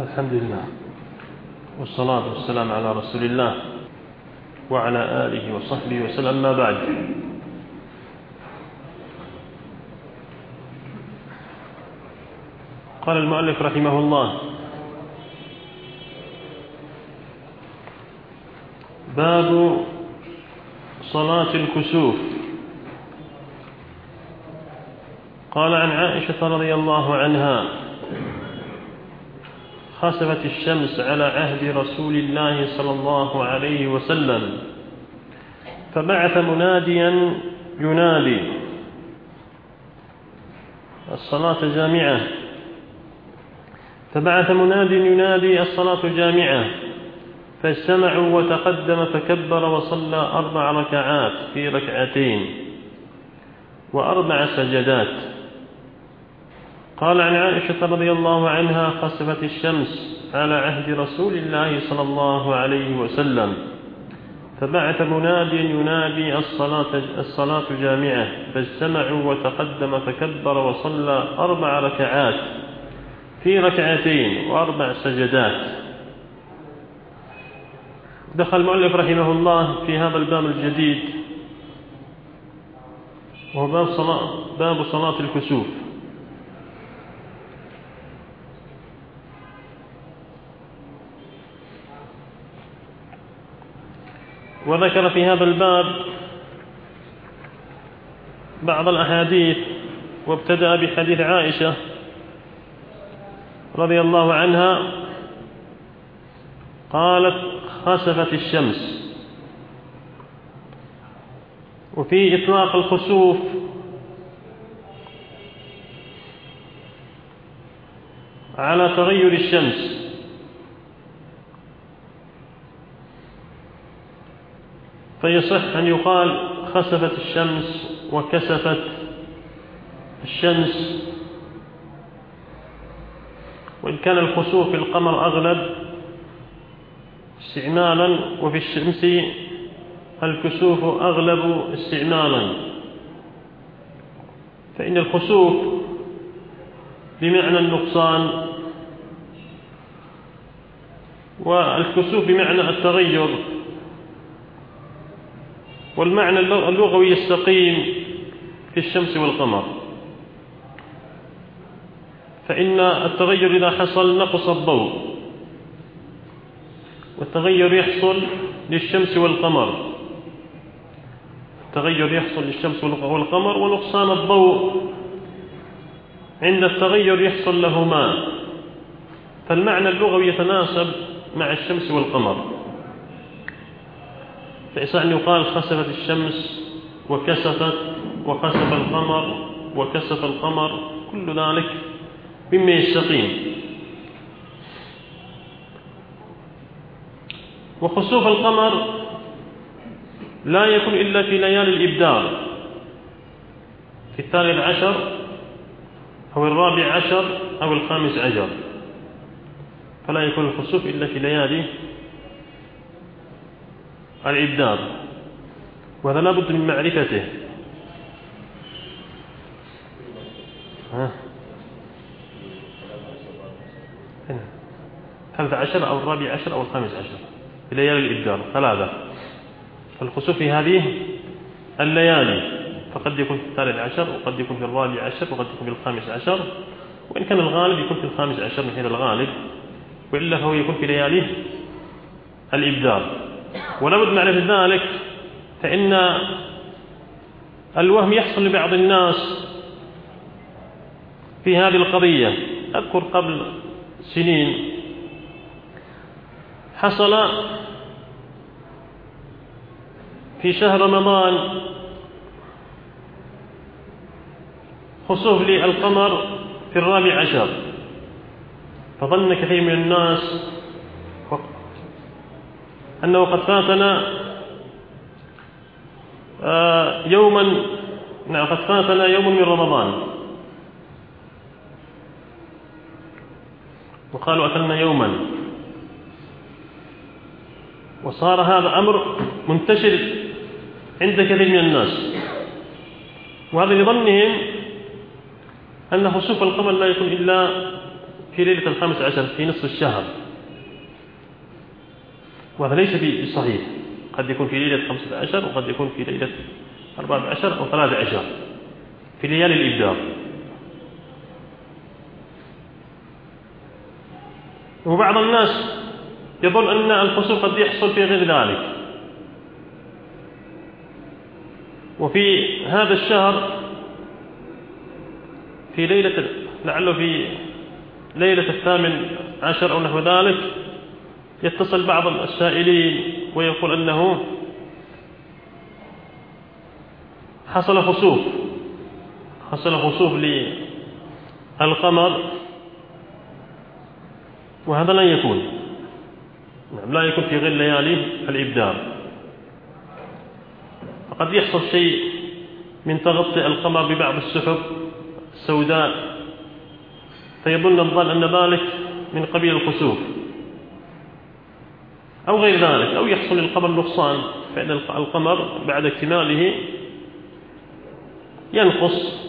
الحمد لله والصلاة والسلام على رسول الله وعلى آله وصحبه وسلم. ما بعد، قال المؤلف رحمه الله: باب صلاة الكسوف. قال: عن عائشة رضي الله عنها: خسفت الشمس على عهد رسول الله صلى الله عليه وسلم، فبعث مناديا ينادي: الصلاة جامعة. فبعث مناد ينادي: الصلاة جامعة. فاجتمعوا وتقدم فكبر وصلى 4 ركعات في 2 ركعتين و4 سجدات. قال: عن عائشة رضي الله عنها: خسفت الشمس على عهد رسول الله صلى الله عليه وسلم، فبعث مناد ينادي: الصلاة جامعة. فاجتمعوا وتقدم فكبر وصلى 4 ركعات في 2 ركعتين و4 سجدات. دخل المؤلف رحمه الله في هذا الباب الجديد، وهو باب صلاة الكسوف. وذكر في هذا الباب بعض الأحاديث، وابتدأ بحديث عائشة رضي الله عنها قالت: خسفت الشمس. وفي إطلاق الخسوف على تغير الشمس، فيصح أن يقال خسفت الشمس وكسفت الشمس، وإن كان الخسوف في القمر أغلب استعمالا، وفي الشمس الكسوف أغلب استعمالا. فإن الخسوف بمعنى النقصان، والكسوف بمعنى التغير، والمعنى اللغوي يستقيم في الشمس والقمر. فإن التغير إذا حصل نقص الضوء، والتغير يحصل للشمس والقمر، التغير يحصل للشمس والقمر، ونقصان الضوء عند التغير يحصل لهما. فالمعنى اللغوي يتناسب مع الشمس والقمر، فيصح أن يقال خسفت الشمس وكسفت، وخسف القمر وكسف القمر، كل ذلك مما يستقيم. وخسوف القمر لا يكون إلا في ليالي الإبدار، في 13 أو 14 أو 15، فلا يكون الخسوف إلا في ليالي الإبدار، وهذا لا بد من معرفته. 13 أو 14 أو 15 في ليالي الإبدار 3. فالخسوف في هذه الليالي، فقد يكون في 13 وقد يكون في 14 وقد يكون في 15، وإن كان الغالب يكون في 15 من حيث الغالب، وإلا فهو يكون في ليالي الإبدار. ولا بد من معرفة ذلك، فإن الوهم يحصل لبعض الناس في هذه القضية. أذكر قبل سنين حصل في شهر رمضان خسوف للقمر في 14، فظن كثير من الناس أنه قد فاتنا قد فاتنا يوم من رمضان، وقالوا أكلنا يوما. وصار هذا أمر منتشر عند كثير من الناس، وهذا لظنهم أن خسوف القمر لا يكون إلا في ليلة 15 في نصف الشهر، وهذا ليس بصحيح، قد يكون في ليلة 15 وقد يكون في ليلة 14 أو 13 في ليالي الإبدار. وبعض الناس يظن أن الخسوف قد يحصل في غير ذلك، وفي هذا الشهر في ليلة لعله في ليلة 18 أو نحو ذلك يتصل بعض السائلين ويقول أنه حصل خسوف للقمر، وهذا لا يكون، لا يكون في غير ليالي الإبدار. فقد يحصل شيء من تغطي القمر ببعض السحب السوداء فيظن الظن أن ذلك من قبيل الخسوف أو غير ذلك، أو يحصل للقمر نقصان، فإن القمر بعد اكتماله ينقص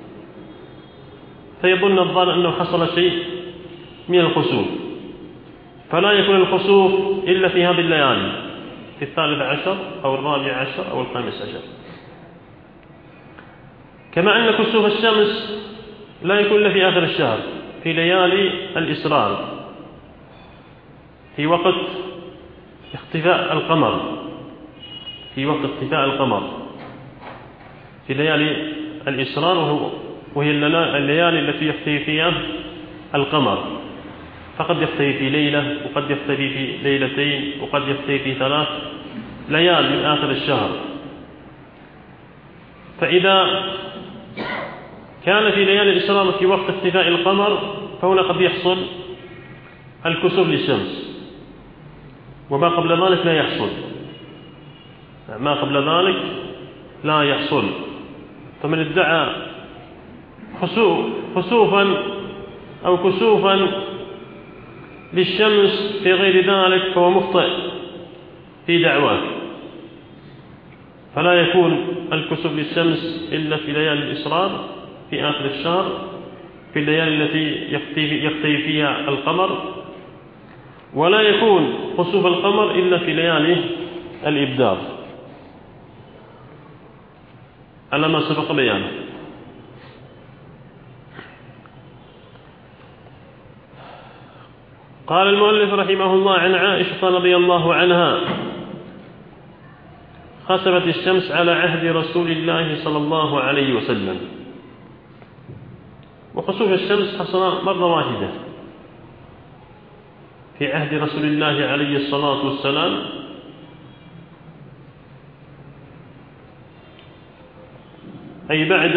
فيظن الظن أنه حصل شيء من الخسوف، فلا يكون الخسوف إلا في هذه الليالي، في 13 أو 14 أو 15. كما أن كسوف الشمس لا يكون إلا في آخر الشهر في ليالي الإسرار، في وقت اختفاء القمر، في ليالي الإسرار، وهي الليالي التي يختفي فيها القمر، فقد يختفي في ليلة وقد يختفي في ليلتين وقد يختفي في 3 ليال من آخر الشهر. فإذا كان في ليالي الإسرار في وقت اختفاء القمر فهنا قد يحصل الكسوف للشمس، وما قبل ذلك لا يحصل، فمن ادعى خسوفا أو كسوفا للشمس في غير ذلك فهو مخطئ في دعواه، فلا يكون الكسوف للشمس إلا في ليالي الإسرار في آخر الشهر، في الليالي التي يختفي فيها القمر، ولا يكون خسوف القمر إلا في ليالي الإبدار على ما سبق بيانه. قال المؤلف رحمه الله: عن عائشة رضي الله عنها: خسفت الشمس على عهد رسول الله صلى الله عليه وسلم. وخسوف الشمس حصل مرة واحدة في عهد رسول الله عليه الصلاة والسلام، أي بعد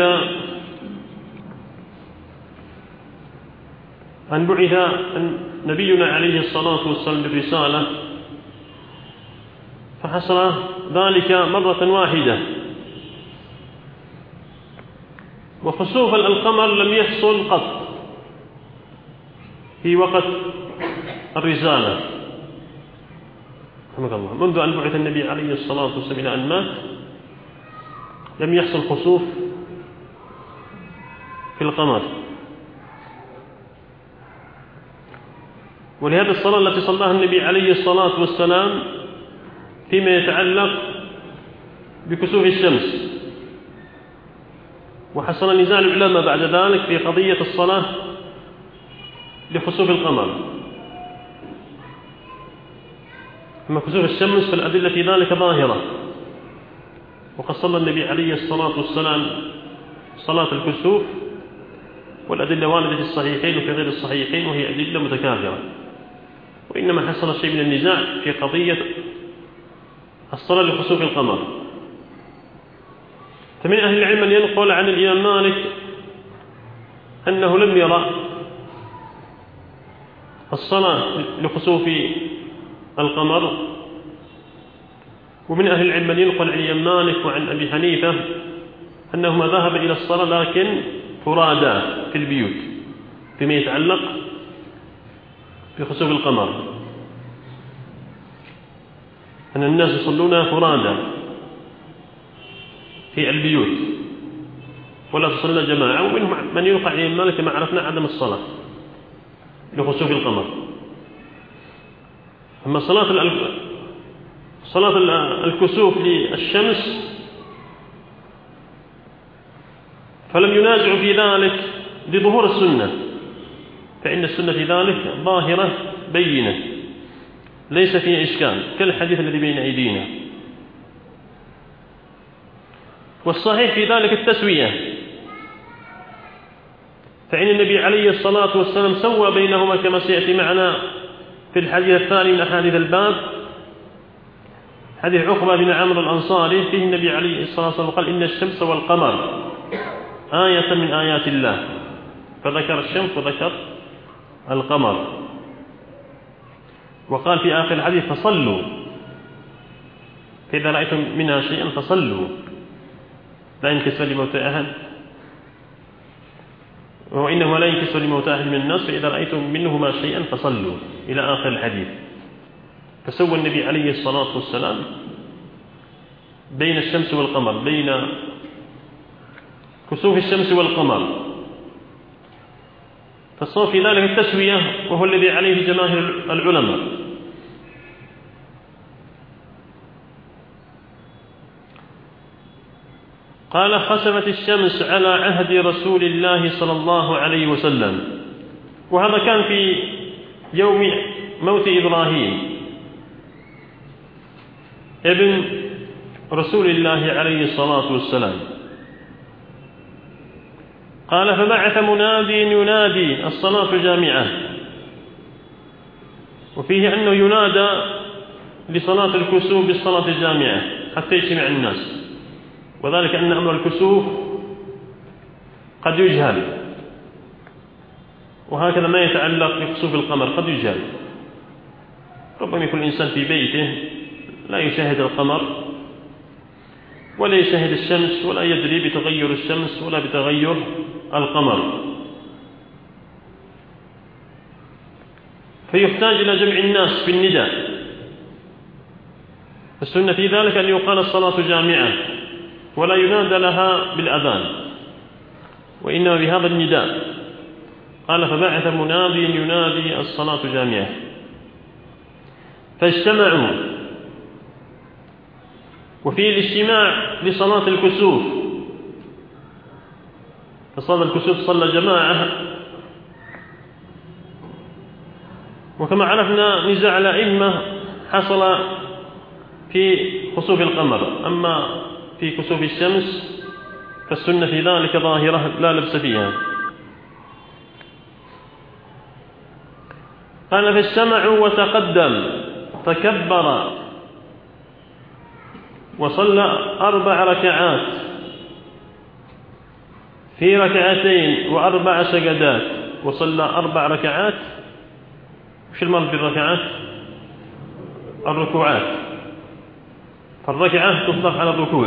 أن بعث نبينا عليه الصلاة والسلام بالرسالة، فحصل ذلك مرة واحدة. وخسوف القمر لم يحصل قط في وقت الرسالة رحمك الله، منذ أن بعث النبي عليه الصلاة والسلام إلى أن مات لم يحصل خسوف في القمر. ولهذا الصلاة التي صلاها النبي عليه الصلاة والسلام فيما يتعلق بكسوف الشمس، وحصل نزاع العلماء بعد ذلك في قضية الصلاة لخسوف القمر. أما كسوف الشمس فالأدلة في ذلك ظاهرة، وقد صلى النبي عليه الصلاة والسلام صلاة الكسوف، والأدلة واردة في الصحيحين وفي غير الصحيحين، وهي أدلة متكاثرة. وإنما حصل شيء من النزاع في قضية الصلاة لخسوف القمر. فمن أهل العلم من ينقل عن الإمام مالك أنه لم يرى الصلاة لخسوف القمر، ومن أهل العلم من ينقل عن الإمام مالك وعن أبي حنيفة أنهما ذهب إلى الصلاة لكن فرادى في البيوت فيما يتعلق بخسوف القمر، أن الناس يصلون فرادى في البيوت ولا تصلى جماعة. ومنهم من يوقع عن مالك كما عرفنا عدم الصلاة. لخسوف القمر. أما صلاة الكسوف للشمس فلم ينازع في ذلك لظهور السنة، فإن السنة في ذلك ظاهرة بينة ليس فيها إشكال كالحديث الذي بين أيدينا. والصحيح في ذلك التسوية، فإن النبي عليه الصلاة والسلام سوى بينهما كما سيأتي معنا في الحديث الثاني من أحاديث الباب، حديث عقبة بن عمرو الأنصاري، فيه النبي عليه الصلاة والسلام قال إن الشمس والقمر آية من آيات الله، فذكر الشمس وذكر القمر، وقال في آخر الحديث فصلوا، فإذا رأيتم منها شيئا فصلوا لا ينكسر لموت أحد، وإنه لا ينكسر لموت أحد من الناس، فإذا رأيتم منهما شيئا فصلوا إلى آخر الحديث. فسوى النبي عليه الصلاة والسلام بين الشمس والقمر، بين كسوف الشمس والقمر، فالصواب في ذلك التسوية، وهو الذي عليه جماهير العلماء. قال خسفت الشمس على عهد رسول الله صلى الله عليه وسلم، وهذا كان في يوم موت إبراهيم ابن رسول الله عليه الصلاة والسلام. قال فبعث مناد ينادي الصلاة جامعة، وفيه أنه ينادى لصلاة الكسوف بالصلاة الجامعة حتى يجتمع الناس، وذلك أن أمر الكسوف قد يجهل، وهكذا ما يتعلق بكسوف القمر قد يجهل. ربما يكون الإنسان في بيته لا يشاهد القمر ولا يشاهد الشمس ولا يدري بتغير الشمس ولا بتغير القمر، فيحتاج إلى جمع الناس في النداء. السنة في ذلك أن يقال الصلاة جامعة ولا ينادى لها بالأذان، وإنما بهذا النداء. قال فبعث مناد ينادي الصلاة جامعة، فاجتمعوا. وفي الاجتماع لصلاة الكسوف، فصلاة الكسوف صلى جماعة، وكما عرفنا نزاع الأئمة حصل في خسوف القمر، أما في كسوف الشمس فالسنة في ذلك ظاهرة لا لبس فيها. قال فاجتمعوا وتقدم فكبر وصلى 4 ركعات في 2 و4 سجدات، وصلى 4 ركعات. وش المرض بالركعات؟ الركوعات، فالركعة تطلق على الركوع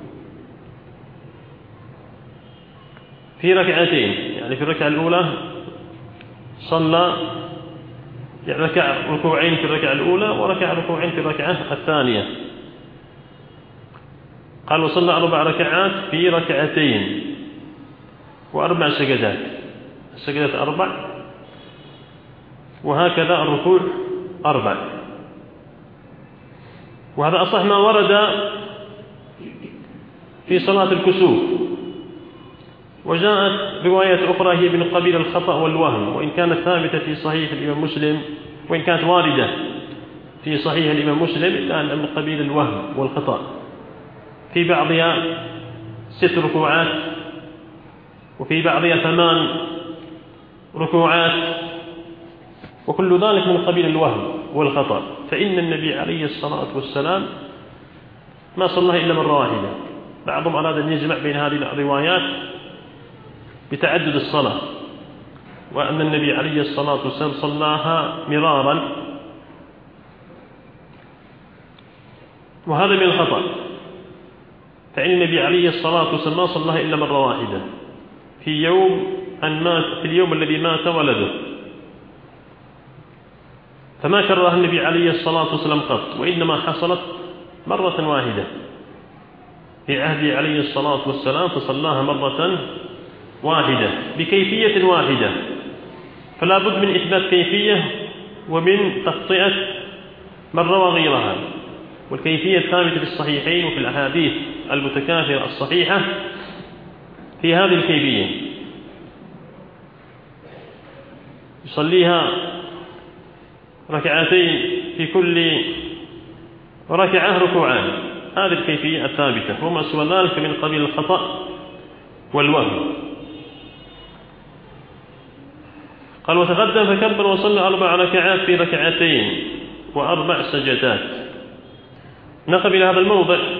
في 2، يعني في الركعة الأولى صلى ركع ركوعين في الركعة الأولى وركع ركوعين في الركعة الثانية. قال وصلى 4 ركعات في 2 و4 سجدات، السجدات 4، وهكذا الركوع 4. وهذا أصح ما ورد في صلاة الكسوف. وجاءت رواية أخرى هي من قبيل الخطأ والوهم، وإن كانت ثابتة في صحيح الإمام مسلم، وإن كانت واردة في صحيح الإمام مسلم، إلا أن من قبيل الوهم والخطأ. في بعضها 6 ركوعات، وفي بعضها 8 ركوعات، وكل ذلك من قبيل الوهم والخطأ. فإن النبي عليه الصلاة والسلام ما صلى إلا مرة واحدة. بعضهم أراد أن يجمع بين هذه الروايات بتعدد الصلاة، وأن النبي عليه الصلاة والسلام صلاها مرارا، وهذا من الخطأ. فإن النبي عليه الصلاة والسلام ما صلاها إلا مرة واحدة في اليوم الذي مات ولده، فما كررها النبي عليه الصلاة والسلام قط، وإنما حصلت مرة واحدة في عهده عليه الصلاة والسلام، فصلاها مرة واحدة بكيفية واحدة. فلا بد من إثبات كيفية ومن تخطئة من روى غيرها، والكيفية ثابتة في الصحيحين وفي الأحاديث المتكاثرة الصحيحة في هذه الكيفية. يصليها ركعتين في كل ركعة ركوعان، هذه الكيفية الثابتة، وما سوى ذلك من قبيل الخطأ والوهم. قال وتقدم فكبر وصلى 4 ركعات في ركعتين و4 سجدات. نقل إلى هذا الموضع